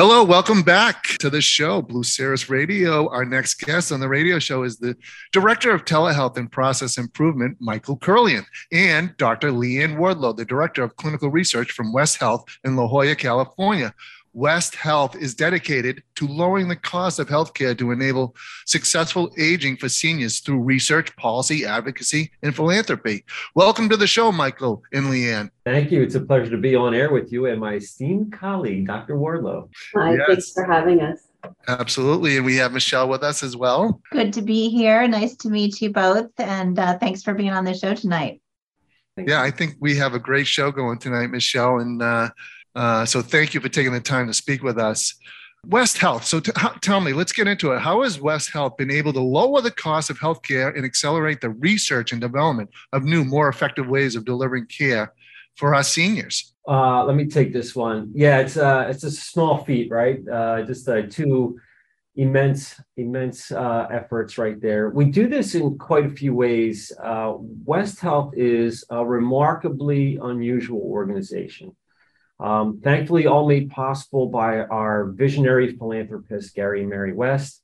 Hello, welcome back to the show, Blue Cirrus Radio. Our next guest on the radio show is the Director of Telehealth and Process Improvement, Michael Curlian, and Dr. Leanne Wardlow, the Director of Clinical Research from West Health in La Jolla, California. West Health is dedicated to lowering the cost of healthcare to enable successful aging for seniors through research, policy, advocacy, and philanthropy. Welcome to the show, Michael and Leanne. Thank you. It's a pleasure to be on air with you and my esteemed colleague, Dr. Wardlow. Hi, yes. Thanks for having us. Absolutely. And we have Michelle with us as well. Good to be here. Nice to meet you both. And thanks for being on the show tonight. Yeah, I think we have a great show going tonight, Michelle. And so thank you for taking the time to speak with us. West Health. So tell me, let's get into it. How has West Health been able to lower the cost of healthcare and accelerate the research and development of new, more effective ways of delivering care for our seniors? Let me take this one. Yeah, it's a small feat, right? Just two immense efforts right there. We do this in quite a few ways. West Health is a remarkably unusual organization. Thankfully, all made possible by our visionary philanthropist, Gary and Mary West.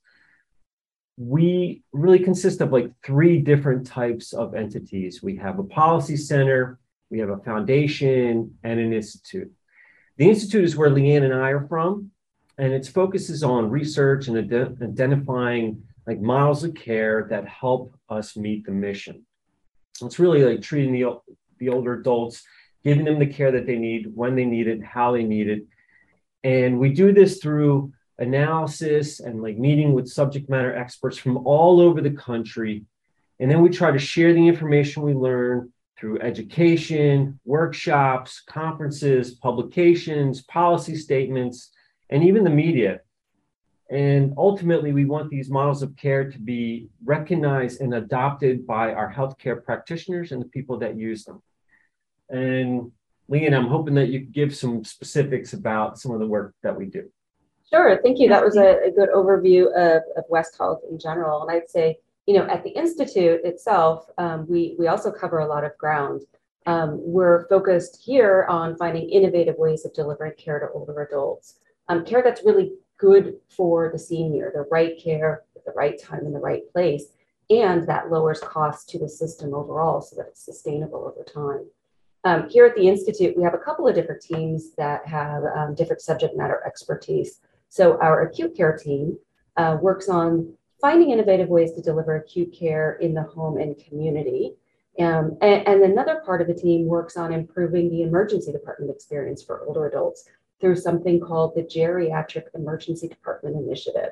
We really consist of like three different types of entities. We have a policy center, we have a foundation, and an institute. The institute is where Leanne and I are from, and its focus is on research and identifying like models of care that help us meet the mission. It's really like treating the older adults, giving them the care that they need, when they need it, how they need it. And we do this through analysis and like meeting with subject matter experts from all over the country. And then we try to share the information we learn through education, workshops, conferences, publications, policy statements, and even the media. And ultimately, we want these models of care to be recognized and adopted by our healthcare practitioners and the people that use them. And Leanne, I'm hoping that you could give some specifics about some of the work that we do. Sure, thank you. That was a good overview of West Health in general. And I'd say, at the Institute itself, we also cover a lot of ground. We're focused here on finding innovative ways of delivering care to older adults. Care that's really good for the senior, the right care at the right time in the right place, and that lowers costs to the system overall so that it's sustainable over time. Here at the Institute, we have a couple of different teams that have different subject matter expertise. So our acute care team works on finding innovative ways to deliver acute care in the home and community. And another part of the team works on improving the emergency department experience for older adults through something called the Geriatric Emergency Department Initiative.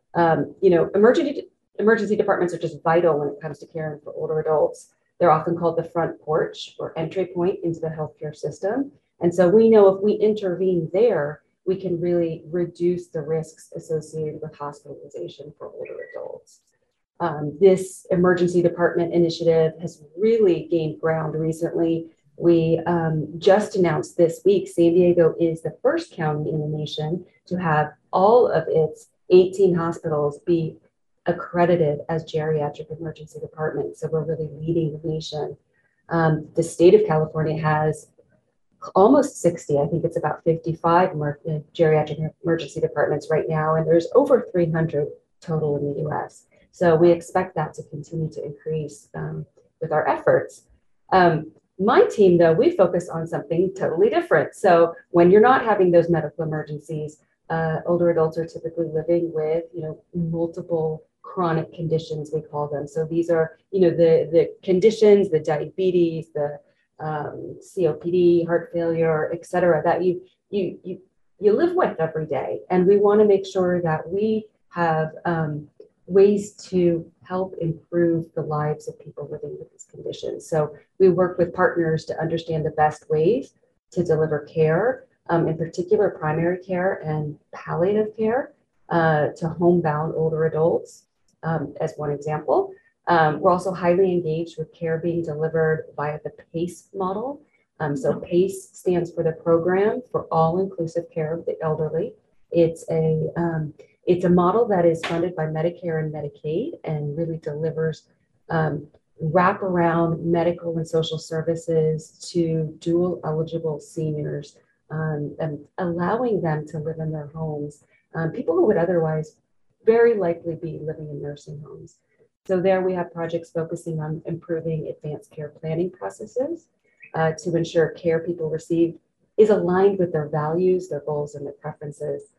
Emergency departments are just vital when it comes to caring for older adults. They're often called the front porch or entry point into the healthcare system. And so we know if we intervene there, we can really reduce the risks associated with hospitalization for older adults. This emergency department initiative has really gained ground recently. We just announced this week, San Diego is the first county in the nation to have all of its 18 hospitals be accredited as geriatric emergency departments. So we're really leading the nation. The state of California has almost 60, I think it's about 55 geriatric emergency departments right now, and there's over 300 total in the US. So we expect that to continue to increase with our efforts. My team, though, we focus on something totally different. So when you're not having those medical emergencies, older adults are typically living with, multiple chronic conditions, we call them. So these are, the conditions, the diabetes, the COPD, heart failure, et cetera, that you live with every day. And we want to make sure that we have ways to help improve the lives of people living with these conditions. So we work with partners to understand the best ways to deliver care, in particular primary care and palliative care to homebound older adults, as one example. We're also highly engaged with care being delivered via the PACE model. So PACE stands for the Program for All-Inclusive Care of the Elderly. It's a model that is funded by Medicare and Medicaid and really delivers wraparound medical and social services to dual eligible seniors and allowing them to live in their homes, people who would otherwise very likely be living in nursing homes. So there we have projects focusing on improving advanced care planning processes to ensure care people receive is aligned with their values, their goals, and their preferences.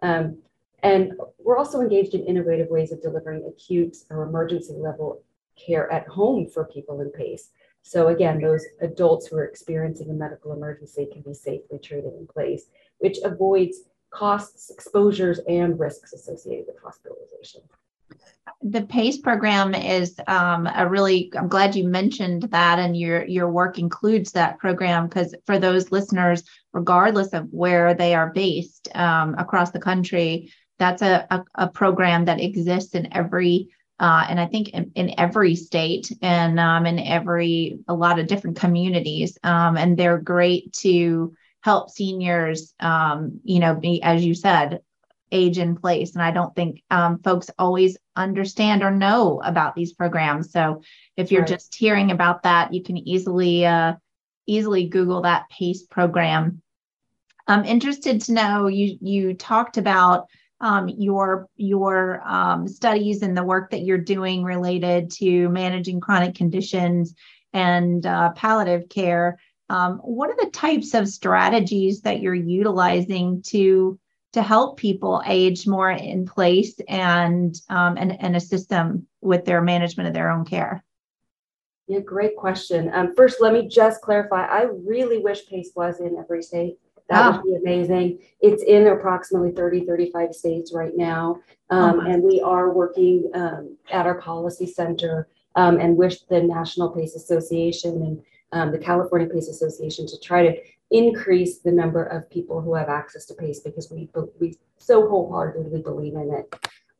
And we're also engaged in innovative ways of delivering acute or emergency level care at home for people in PACE. So again, those adults who are experiencing a medical emergency can be safely treated in place, which avoids costs, exposures, and risks associated with hospitalization. The PACE program is I'm glad you mentioned that, and your work includes that program, because for those listeners, regardless of where they are based across the country, that's a program that exists in every and I think in every state and in a lot of different communities, and they're great to help seniors, be, as you said, age in place. And I don't think folks always understand or know about these programs. So if you're just hearing about that, you can easily Google that PACE program. I'm interested to know, you talked about your studies and the work that you're doing related to managing chronic conditions and palliative care. What are the types of strategies that you're utilizing to help people age more in place and assist them with their management of their own care? Yeah, great question. First, let me just clarify. I really wish PACE was in every state. That would be amazing. It's in approximately 30, 35 states right now. And we are working at our policy center and with the National PACE Association and the California PACE Association to try to increase the number of people who have access to PACE, because we so wholeheartedly believe in it.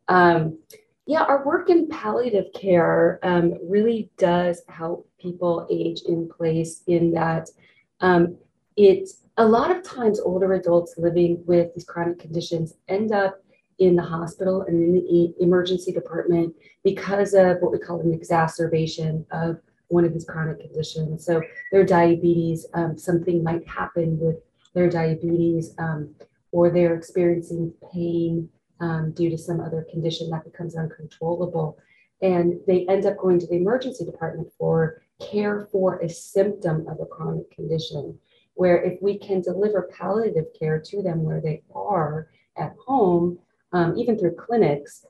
Our work in palliative care really does help people age in place, in that it's a lot of times older adults living with these chronic conditions end up in the hospital and in the emergency department because of what we call an exacerbation of one of these chronic conditions. So their diabetes, something might happen with their diabetes, or they're experiencing pain due to some other condition that becomes uncontrollable. And they end up going to the emergency department for care for a symptom of a chronic condition, where if we can deliver palliative care to them where they are at home, even through clinics,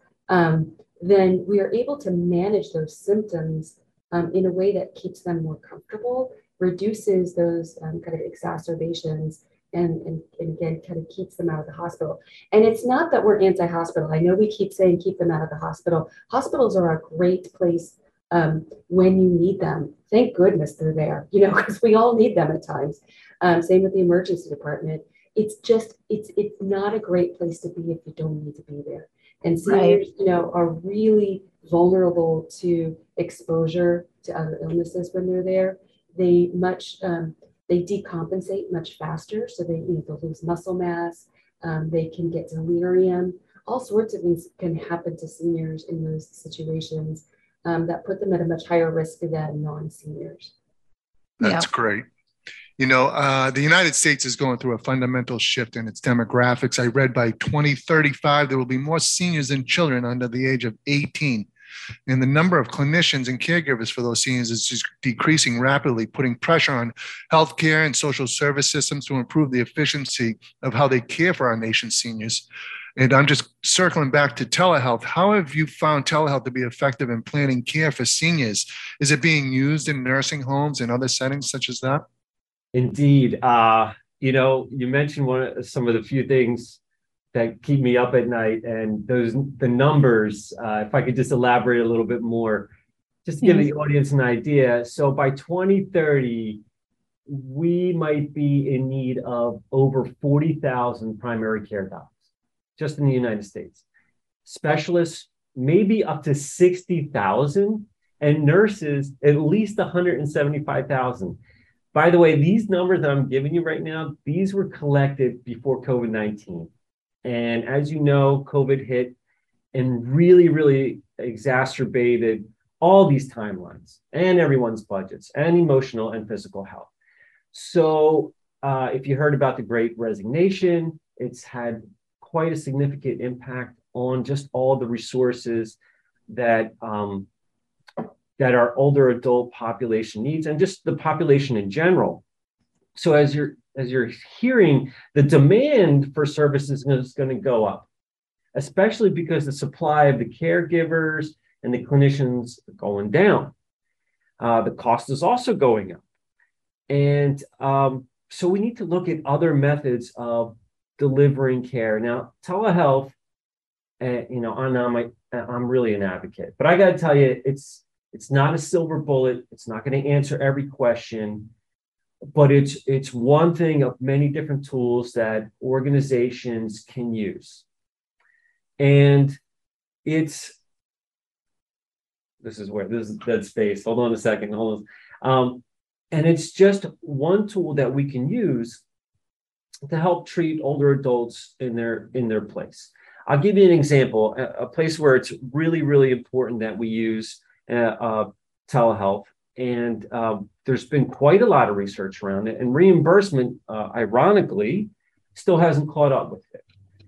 then we are able to manage those symptoms in a way that keeps them more comfortable, reduces those kind of exacerbations, and again, kind of keeps them out of the hospital. And it's not that we're anti-hospital. I know we keep saying keep them out of the hospital. Hospitals are a great place when you need them. Thank goodness they're there, because we all need them at times. Same with the emergency department. It's not a great place to be if you don't need to be there. And seniors, are really vulnerable to exposure to other illnesses when they're there. They decompensate much faster, so they'll lose muscle mass. They can get delirium. All sorts of things can happen to seniors in those situations that put them at a much higher risk than non-seniors. That's great. The United States is going through a fundamental shift in its demographics. I read by 2035, there will be more seniors than children under the age of 18. And the number of clinicians and caregivers for those seniors is just decreasing rapidly, putting pressure on healthcare and social service systems to improve the efficiency of how they care for our nation's seniors. And I'm just circling back to telehealth. How have you found telehealth to be effective in planning care for seniors? Is it being used in nursing homes and other settings such as that? Indeed. You mentioned some of the few things that keep me up at night, and the numbers, if I could just elaborate a little bit more, just to give the audience an idea. So by 2030, we might be in need of over 40,000 primary care docs, just in the United States. Specialists, maybe up to 60,000, and nurses, at least 175,000. By the way, these numbers that I'm giving you right now, these were collected before COVID-19. And as you know, COVID hit and really, really exacerbated all these timelines and everyone's budgets and emotional and physical health. So if you heard about the Great Resignation, it's had quite a significant impact on just all the resources that that our older adult population needs, and just the population in general. So as you're hearing, the demand for services is going to go up, especially because the supply of the caregivers and the clinicians are going down. The cost is also going up. And so we need to look at other methods of delivering care. Now, telehealth, I'm really an advocate, but I got to tell you, it's not a silver bullet. It's not going to answer every question, but it's one thing of many different tools that organizations can use. And this is dead space. Hold on a second. Hold on. And it's just one tool that we can use to help treat older adults in their place. I'll give you an example, a place where it's really, really important that we use telehealth. And there's been quite a lot of research around it, and reimbursement, ironically, still hasn't caught up with it.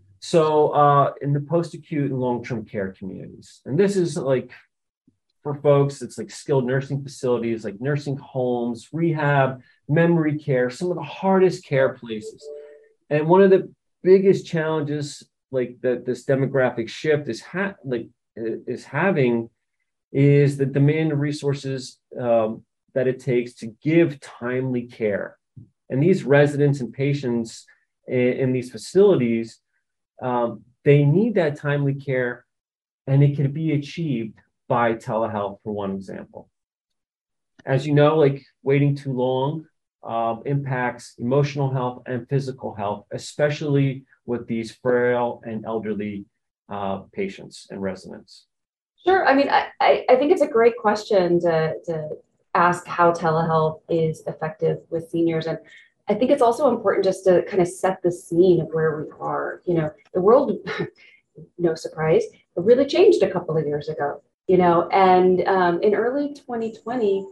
So in the post-acute and long-term care communities, and this is like, for folks, it's like skilled nursing facilities, like nursing homes, rehab, memory care, some of the hardest care places. And one of the biggest challenges, like that this demographic shift is having, is the demand of resources that it takes to give timely care. And these residents and patients in these facilities, they need that timely care, and it can be achieved by telehealth, for one example. As you know, like waiting too long impacts emotional health and physical health, especially with these frail and elderly patients and residents. Sure. I mean, I think it's a great question to ask how telehealth is effective with seniors. And I think it's also important just to kind of set the scene of where we are. You know, the world, no surprise, really changed a couple of years ago. You know, and in early 2020,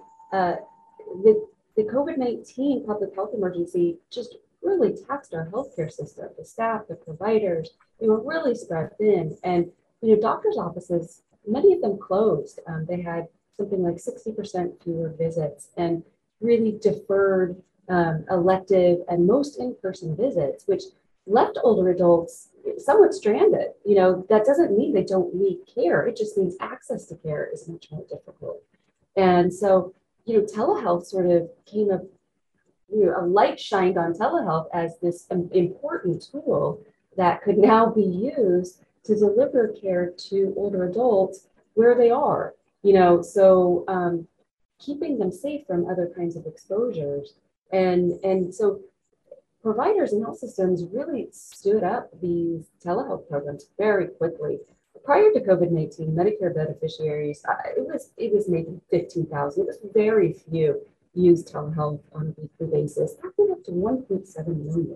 the COVID-19 public health emergency just really taxed our healthcare system. The staff, the providers, they were really spread thin. And, you know, doctors' offices, many of them closed. They had something like 60% fewer visits and really deferred elective and most in-person visits, which left older adults somewhat stranded. You know, that doesn't mean they don't need care. It just means access to care is much more difficult. And so, you know, telehealth sort of came up, you know, a light shined on telehealth as this important tool that could now be used to deliver care to older adults where they are, you know, so keeping them safe from other kinds of exposures. And so providers and health systems really stood up these telehealth programs very quickly. Prior to COVID-19, Medicare beneficiaries, it was maybe 15,000. It was very few used telehealth on a weekly basis. That went up to 1.7 million.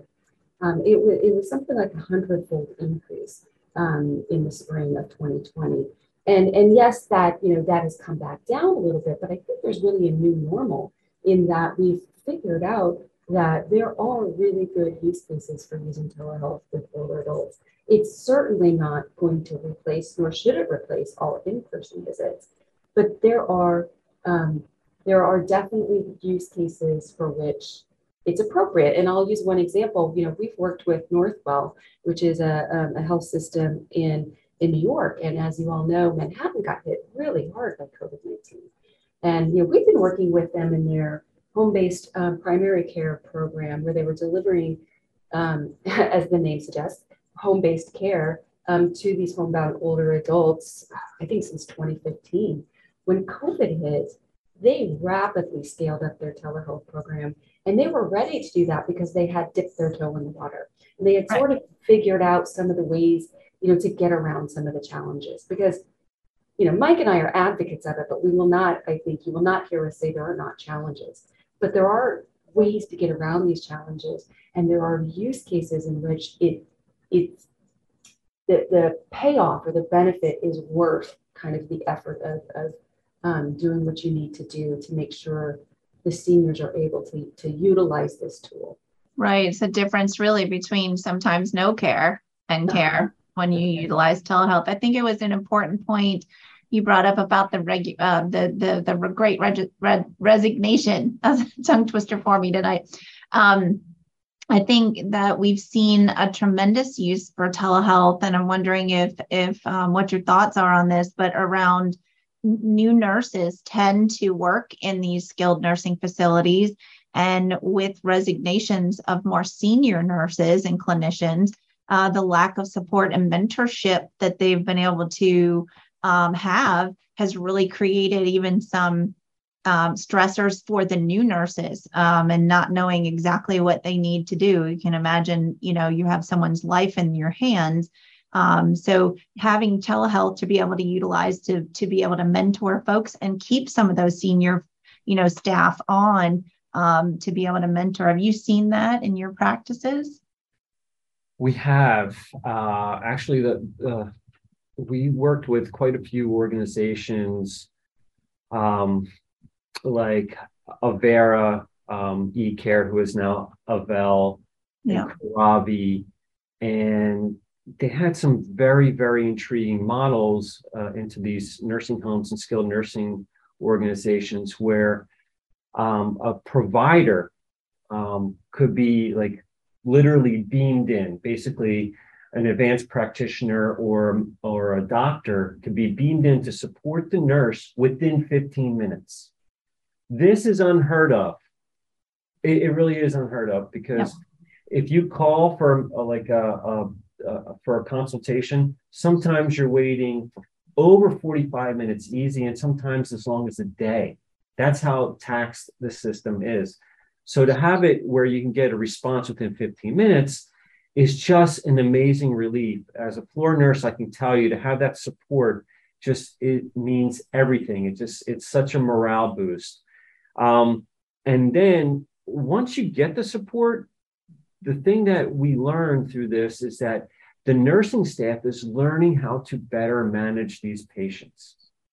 It was something like a 100-fold increase in the spring of 2020. And yes, that, you know, that has come back down a little bit, but I think there's really a new normal in that we've figured out that there are really good use cases for using telehealth with older adults. It's certainly not going to replace, nor should it replace, all in-person visits, but there are definitely use cases for which it's appropriate. And I'll use one example. You know, we've worked with Northwell, which is a health system in New York. And as you all know, Manhattan got hit really hard by COVID-19. And, you know, we've been working with them in their home-based primary care program, where they were delivering, as the name suggests, home-based care to these homebound older adults, I think since 2015. When COVID hit, they rapidly scaled up their telehealth program, and they were ready to do that because they had dipped their toe in the water. And they had sort of figured out some of the ways, you know, to get around some of the challenges. Because, you know, Mike and I are advocates of it, but we will not, I think you will not hear us say there are not challenges. But there are ways to get around these challenges, and there are use cases in which the payoff or the benefit is worth kind of the effort of doing what you need to do to make sure the seniors are able to utilize this tool. Right. It's a difference really between sometimes no care and care when you utilize telehealth. I think it was an important point you brought up about the great resignation. That's a tongue twister for me tonight. I think that we've seen a tremendous use for telehealth, and I'm wondering if what your thoughts are on this, but around new nurses tend to work in these skilled nursing facilities, and with resignations of more senior nurses and clinicians, the lack of support and mentorship that they've been able to have has really created even some stressors for the new nurses, and not knowing exactly what they need to do. You can imagine, you have someone's life in your hands. So having telehealth to be able to utilize to be able to mentor folks and keep some of those senior, staff on, to be able to mentor. Have you seen that in your practices? We have actually we worked with quite a few organizations, like Avera, eCare, who is now Avell, and Karavi, and they had some very, very intriguing models into these nursing homes and skilled nursing organizations where a provider could be like literally beamed in. Basically, an advanced practitioner or a doctor could be beamed in to support the nurse within 15 minutes. This is unheard of. It really is unheard of, because if you call for for a consultation, sometimes you're waiting for over 45 minutes easy, and sometimes as long as a day. That's how taxed the system is. So to have it where you can get a response within 15 minutes is just an amazing relief. As a floor nurse, I can tell you, to have that support, it means everything. It's such a morale boost. And then once you get the support, the thing that we learn through this is that the nursing staff is learning how to better manage these patients.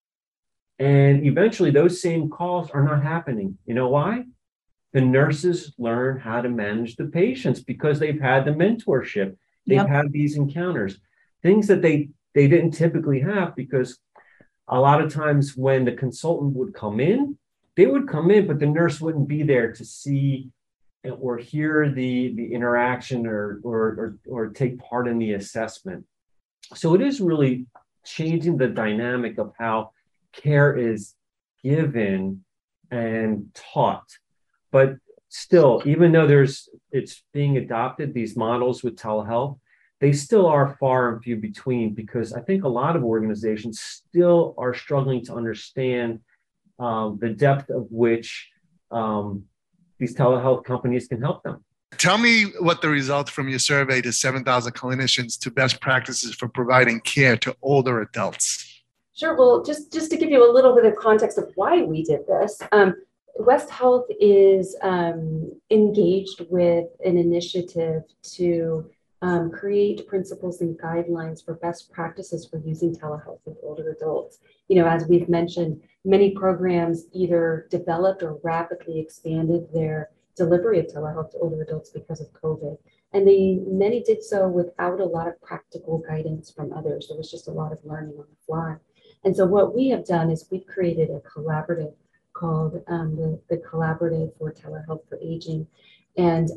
And eventually those same calls are not happening. You know why? The nurses learn how to manage the patients because they've had the mentorship. They've had these encounters, things that they didn't typically have, because a lot of times when the consultant would come in, they would come in, but the nurse wouldn't be there to see or hear the interaction or take part in the assessment. So it is really changing the dynamic of how care is given and taught. But still, even though it's being adopted, these models with telehealth, they still are far and few between, because I think a lot of organizations still are struggling to understand the depth of which these telehealth companies can help them. Tell me what the results from your survey to 7,000 clinicians to best practices for providing care to older adults. Sure. Well, just to give you a little bit of context of why we did this, West Health is engaged with an initiative to create principles and guidelines for best practices for using telehealth with older adults. As we've mentioned, many programs either developed or rapidly expanded their delivery of telehealth to older adults because of COVID. And many did so without a lot of practical guidance from others. There was just a lot of learning on the fly. And so what we have done is we've created a collaborative called the Collaborative for Telehealth for Aging. And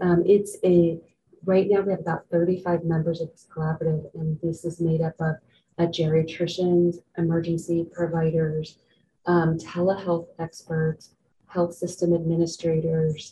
right now we have about 35 members of this collaborative, and this is made up of geriatricians, emergency providers, telehealth experts, health system administrators,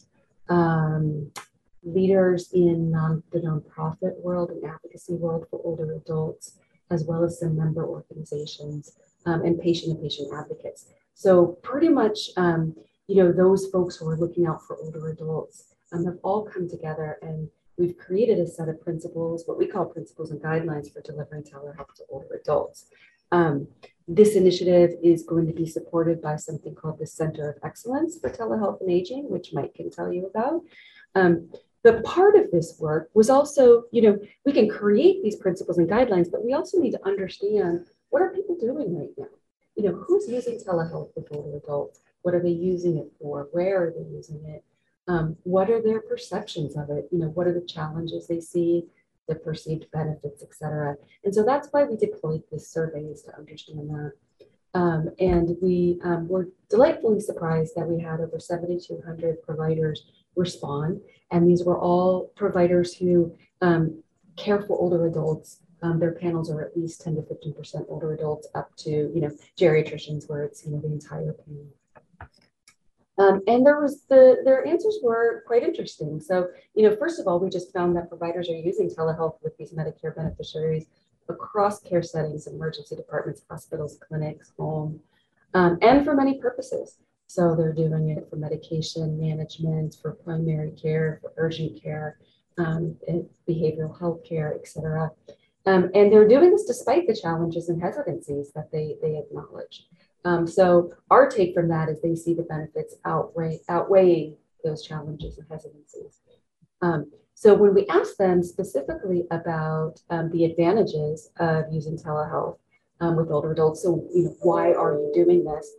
leaders in the nonprofit world and advocacy world for older adults, as well as some member organizations, and patient advocates. So pretty much, those folks who are looking out for older adults have all come together, and we've created a set of principles, what we call principles and guidelines for delivering telehealth to older adults. This initiative is going to be supported by something called the Center of Excellence for Telehealth and Aging, which Mike can tell you about. But part of this work was also, we can create these principles and guidelines, but we also need to understand, what are people doing right now? Who's using telehealth with older adults? What are they using it for? Where are they using it? What are their perceptions of it? What are the challenges they see, the perceived benefits, et cetera. And so that's why we deployed this survey, is to understand that. And we were delightfully surprised that we had over 7,200 providers respond. And these were all providers who care for older adults. Their panels are at least 10 to 15% older adults, up to, geriatricians, where it's, the entire panel. And their answers were quite interesting. So, first of all, we just found that providers are using telehealth with these Medicare beneficiaries across care settings, emergency departments, hospitals, clinics, home, and for many purposes. So they're doing it for medication management, for primary care, for urgent care, behavioral health care, et cetera. And they're doing this despite the challenges and hesitancies that they acknowledge. So our take from that is they see the benefits outweighing those challenges and hesitancies. So when we asked them specifically about the advantages of using telehealth with older adults, so why are you doing this?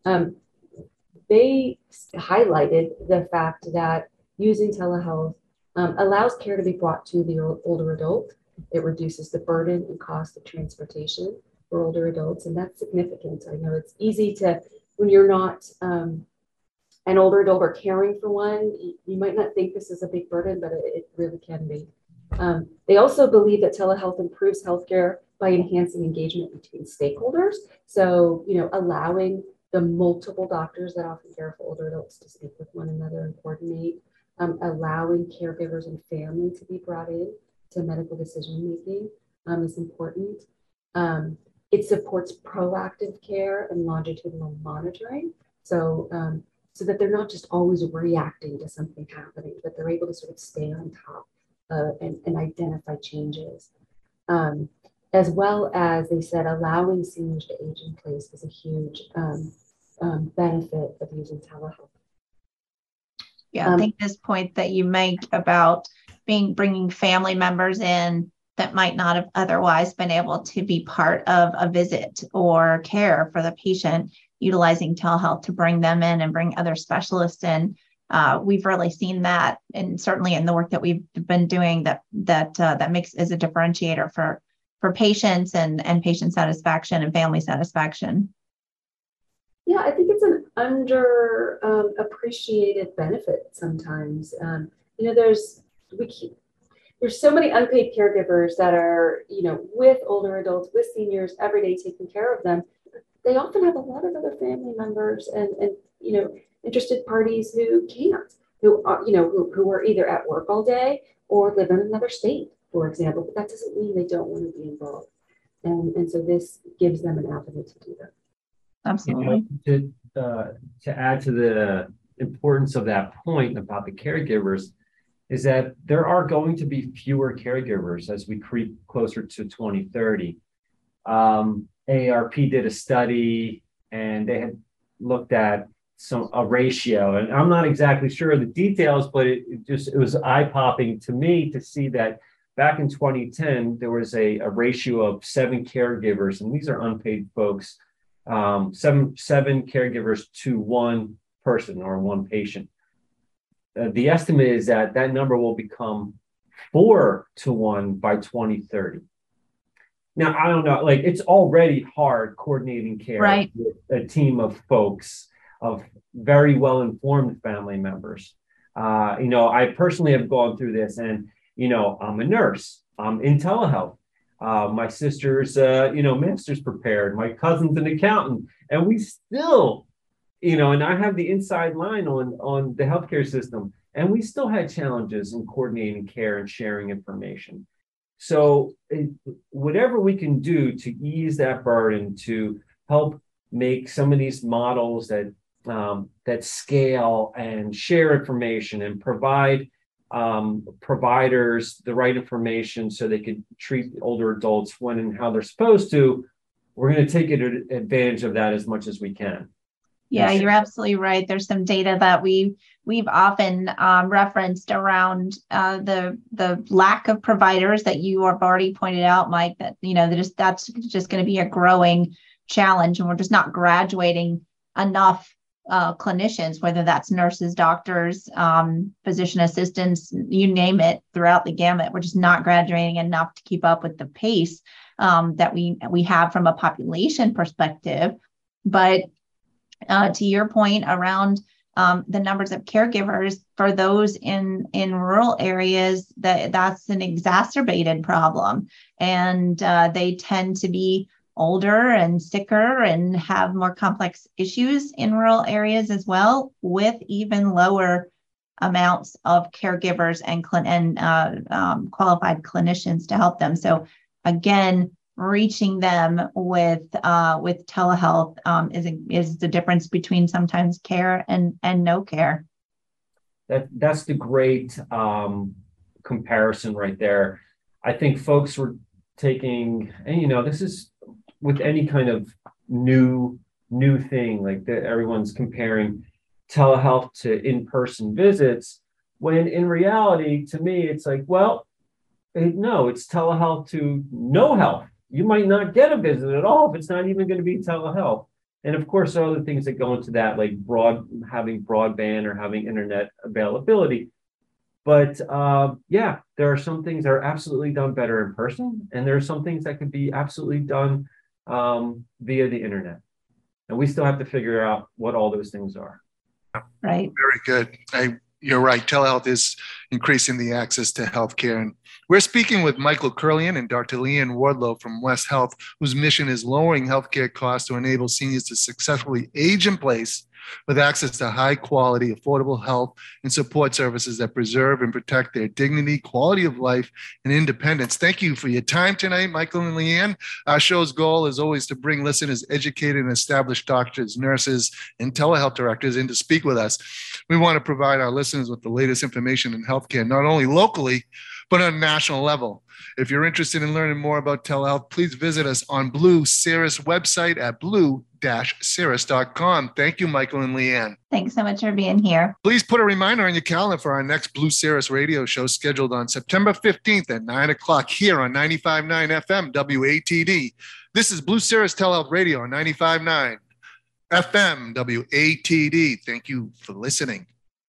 They highlighted the fact that using telehealth allows care to be brought to the older adult. It reduces the burden and cost of transportation for older adults, and that's significant. I know it's easy to, when you're not an older adult or caring for one, you might not think this is a big burden, but it really can be. They also believe that telehealth improves healthcare by enhancing engagement between stakeholders. So, allowing the multiple doctors that often care for older adults to speak with one another and coordinate, allowing caregivers and family to be brought in to medical decision making is important. It supports proactive care and longitudinal monitoring. So that they're not just always reacting to something happening, but they're able to sort of stay on top and identify changes. As well as, they said, allowing seniors to age in place is a huge benefit of using telehealth. Yeah, I think this point that you make about bringing family members in that might not have otherwise been able to be part of a visit or care for the patient, utilizing telehealth to bring them in and bring other specialists in. We've really seen that, and certainly in the work that we've been doing, that makes as a differentiator for patients and patient satisfaction and family satisfaction. Yeah, I think it's an under appreciated benefit sometimes. There's so many unpaid caregivers that are, with older adults, with seniors every day, taking care of them. They often have a lot of other family members and interested parties who can't, who are either at work all day or live in another state, for example. But that doesn't mean they don't want to be involved. And so this gives them an avenue to do that. Absolutely. To add to the importance of that point about the caregivers, is that there are going to be fewer caregivers as we creep closer to 2030. AARP did a study, and they had looked at a ratio, and I'm not exactly sure of the details, but it was eye-popping to me to see that back in 2010 there was a ratio of 7 caregivers, and these are unpaid folks, 7 caregivers to 1 person or 1 patient. The estimate is that number will become 4 to 1 by 2030. Now, I don't know, it's already hard coordinating care with a team of folks, of very well-informed family members. I personally have gone through this, and, I'm a nurse. I'm in telehealth. My sister's, master's prepared. My cousin's an accountant. And we still, and I have the inside line on the healthcare system, and we still had challenges in coordinating care and sharing information. So whatever we can do to ease that burden, to help make some of these models that scale and share information and provide providers the right information so they could treat older adults when and how they're supposed to, we're going to take advantage of that as much as we can. Yeah, you're absolutely right. There's some data that we've often referenced around the lack of providers that you have already pointed out, Mike, that, that's just going to be a growing challenge, and we're just not graduating enough clinicians, whether that's nurses, doctors, physician assistants, you name it, throughout the gamut. We're just not graduating enough to keep up with the pace that we have from a population perspective. But to your point around the numbers of caregivers for those in rural areas, that's an exacerbated problem, and they tend to be older and sicker and have more complex issues in rural areas as well, with even lower amounts of caregivers and qualified clinicians to help them. So again, reaching them with telehealth is the difference between sometimes care and no care. That's the great comparison right there. I think folks were taking, and this is with any kind of new thing like that, everyone's comparing telehealth to in-person visits, when in reality, to me, it's like, well, no, it's telehealth to no health. You might not get a visit at all if it's not even going to be telehealth. And of course, there are other things that go into that, like having broadband or having internet availability. But yeah, there are some things that are absolutely done better in person, and there are some things that could be absolutely done via the internet. And we still have to figure out what all those things are. Right. Very good. You're right. Telehealth is increasing the access to healthcare. And we're speaking with Michael Curlian and Dr. Leanne Wardlow from West Health, whose mission is lowering healthcare costs to enable seniors to successfully age in place with access to high quality, affordable health and support services that preserve and protect their dignity, quality of life, and independence. Thank you for your time tonight, Michael and Leanne. Our show's goal is always to bring listeners educated and established doctors, nurses, and telehealth directors in to speak with us. We want to provide our listeners with the latest information in healthcare, not only locally, but on a national level. If you're interested in learning more about telehealth, please visit us on Blue Cirrus website at blue-cirrus.com. Thank you, Michael and Leanne. Thanks so much for being here. Please put a reminder on your calendar for our next Blue Cirrus radio show scheduled on September 15th at 9 o'clock here on 95.9 FM WATD. This is Blue Cirrus Telehealth Radio on 95.9 FM WATD. Thank you for listening.